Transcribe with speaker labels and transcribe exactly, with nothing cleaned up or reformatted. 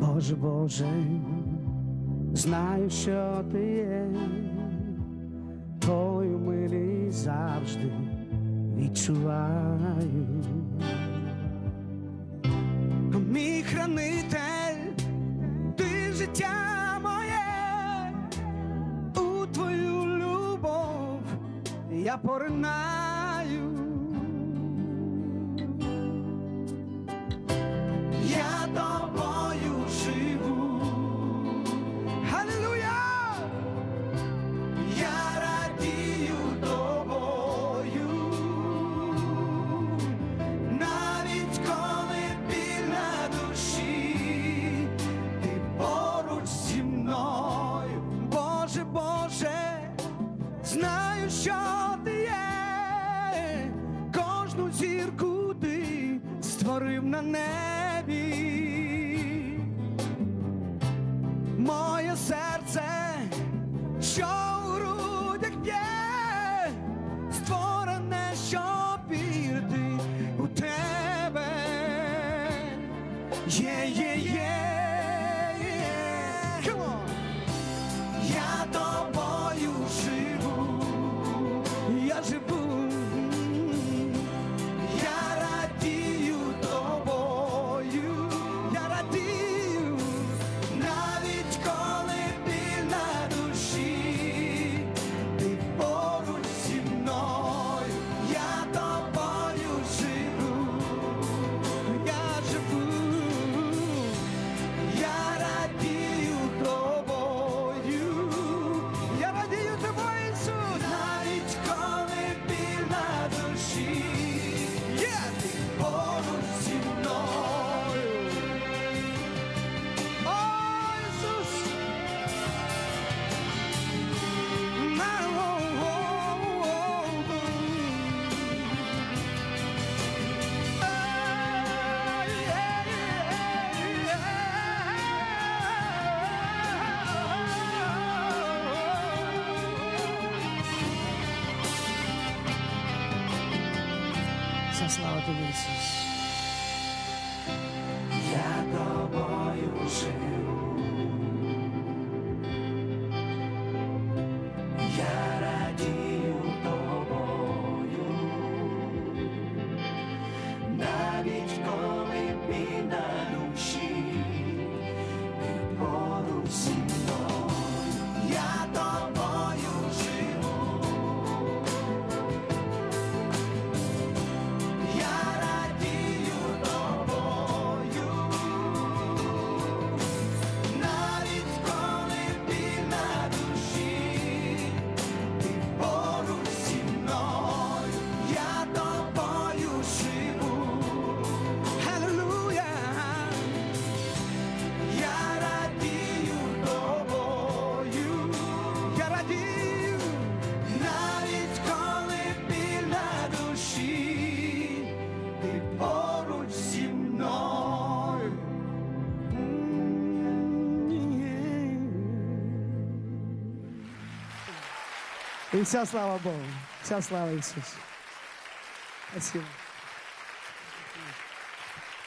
Speaker 1: Боже, Боже, знаю, що ти є, твою милість завжди відчуваю. Мій хранитель, ти життя моє, у твою любов я поринаю. Я тобою живу, Алілуя! Я радію тобою, навіть коли біль на душі, ти поруч зі мною. Боже, Боже, знаю, що ти є, кожну зірку ти створив на небі. Моє серце, що у грудях б'є, створене, щоб вірити у тебе. Є, є, є, є. Come on. Я тобою живу, я живу. Я радію тобою, я радію, навіть коли біль на душі, ти поруч зі мною. Я тобою живу, я живу, я радію тобою, я радію тобою, Ісус, навіть коли біль на душі, є ти поруч зі мною. О, Ісус! На, о, о, о, о. Ей, ей, ей, ей. Вся слава тобі, Ісус. Я тобою живу, я радію тобою, навіть коли біль на душі, ти поруч зі мною. Я тобою живу, я радію тобою, навіть коли біль на душі, ти поруч зі мною. Я тобою живу, Алілуя! Я радію тобою, я радію, навіть коли біль на душі, ти поруч зі мною. І вся слава Богу, вся слава Ісусу. Спасибо.